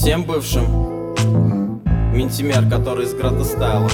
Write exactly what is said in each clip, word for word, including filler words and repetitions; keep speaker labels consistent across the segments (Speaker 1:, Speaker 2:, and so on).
Speaker 1: Всем бывшим Ментимер, который из Градостайла,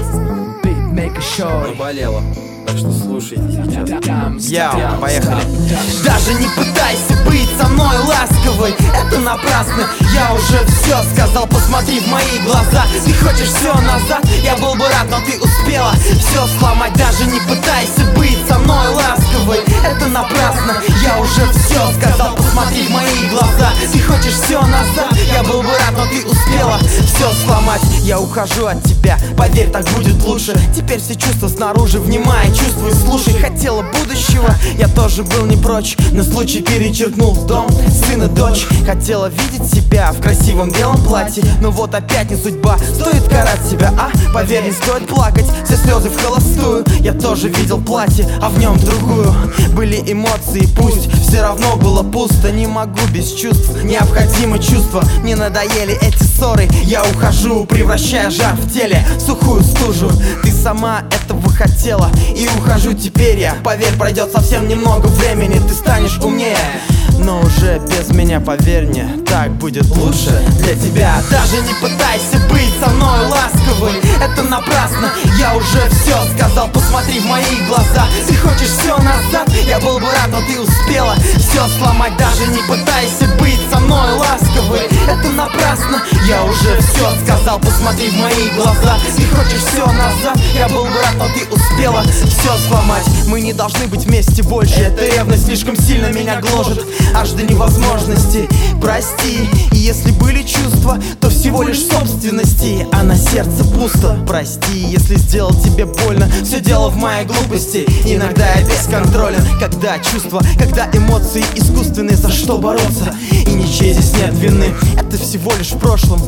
Speaker 1: наболело. Так что слушайте сейчас.
Speaker 2: Я, поехали.
Speaker 3: Даже не пытайся быть со мной ласковой, это напрасно. Я уже все сказал, посмотри в мои глаза. Ты хочешь все назад, я был бы рад, но ты успела все сломать. Даже не пытайся быть со мной ласковой, это напрасно. Я уже все сказал, посмотри в мои глаза. Ты хочешь все назад, я был бы рад, но ты успела все сломать. Я ухожу от тебя, поверь, так будет лучше. Теперь все чувства снаружи, внимай, чувствуй, слушай. Хотела будущего, я тоже был не прочь, но случай перечеркнул дом, сын и дочь. Хотела видеть себя в красивом белом платье, но вот опять не судьба, стоит карать себя, а? Поверь, не стоит плакать, все слезы в холостую. Я тоже видел платье, а в нем другую. Были эмоции, пусть все равно было пусто. Не могу без чувств, необходимо чувство. Мне надоели эти ссоры, я ухожу, превращая жар в теле в сухую стужу. Ты сама этого хотела, и ухожу теперь я. Поверь, пройдет совсем немного времени, ты станешь умнее, но уже без меня, поверь мне, так будет лучше для тебя. Даже не пытайся быть со мной ласковой, это напрасно. Я уже все сказал, посмотри в мои глаза. Ты хочешь все назад, я был бы рад, но ты успела все сломать. Даже не пытайся быть со мной ласковой, это напрасно. Я уже все сказал, посмотри в мои глаза. Ты хочешь все назад, я был бы рад, но ты успела все сломать. Мы не должны быть вместе больше, эта ревность слишком сильно меня гложет, аж до невозможности. Прости, и если были чувства, то всего лишь собственности, а на сердце пусто. Прости, если сделал тебе больно, все дело в моей глупости. Иногда я бесконтролен, когда чувства, когда эмоции искусственные, за что бороться? И ничьей здесь нет вины, это всего лишь в прошлом.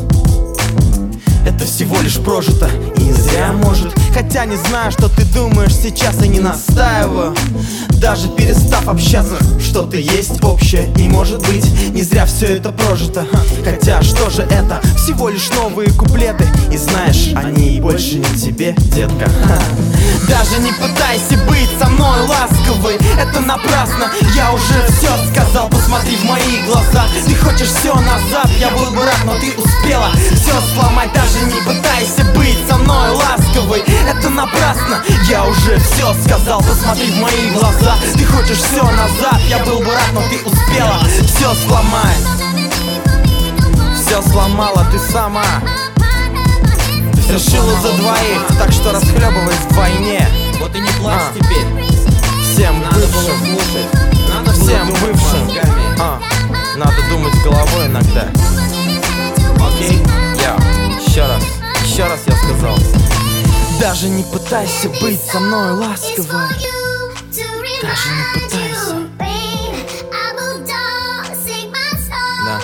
Speaker 3: Это всего лишь прожито, и не зря может. Хотя не знаю, что ты думаешь сейчас, и не настаиваю. Даже перестав общаться, что-то есть общее, и может быть, не зря все это прожито. Хотя что же это? Всего лишь новые куплеты, и знаешь, они больше не тебе, детка. Даже не пытайся быть со мной ласковой, это напрасно. Я уже все сказал, посмотри в мои глаза. Ты хочешь все назад, я был бы рад, но ты успела все сломать. Даже не пытайся быть со мной ласковой, это напрасно. Я уже все сказал, посмотри в мои глаза. Ты хочешь все назад, я был бы рад, но ты успела все сломать. Все сломала ты сама, решила за двоих, так что расхлебывай вдвойне.
Speaker 1: Вот и не плачь
Speaker 3: а.
Speaker 1: теперь.
Speaker 3: Всем
Speaker 1: Надо было
Speaker 3: бывшим,
Speaker 1: слушать, надо
Speaker 3: всем
Speaker 1: было думать
Speaker 3: бывшим
Speaker 1: мозгами.
Speaker 3: а. Надо думать головой иногда.
Speaker 1: Окей?
Speaker 3: Я, еще раз, еще раз я сказал. Даже не пытайся быть со мной ласковой. Даже не пытайся. Да.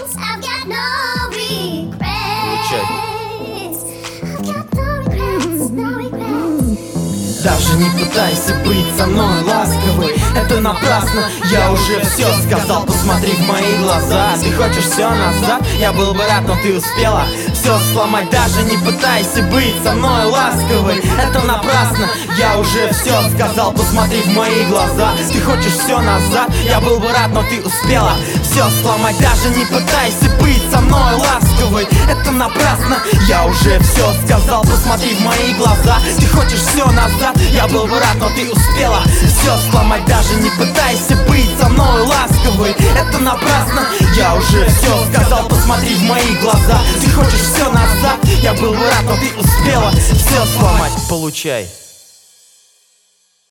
Speaker 3: Даже не пытайся быть со мной ласковой, это напрасно. Я уже все сказал, посмотри в мои глаза. Ты хочешь все назад, я был бы рад, но ты успела все сломать. Даже не пытайся быть со мной ласковой, это напрасно. Я уже все сказал, посмотри в мои глаза. Ты хочешь все назад, я был бы рад, но ты успела все сломать. Даже не пытайся быть со мной ласковой, это напрасно. Я уже все сказал, посмотри в мои глаза. Ты хочешь все назад, я был бы рад, но ты успела все сломать. Даже не пытайся быть со мной ласковой, это напрасно. Я уже все сказал, посмотри в мои глаза. Ты хочешь все назад, я был бы рад, но ты успела все сломать. Получай.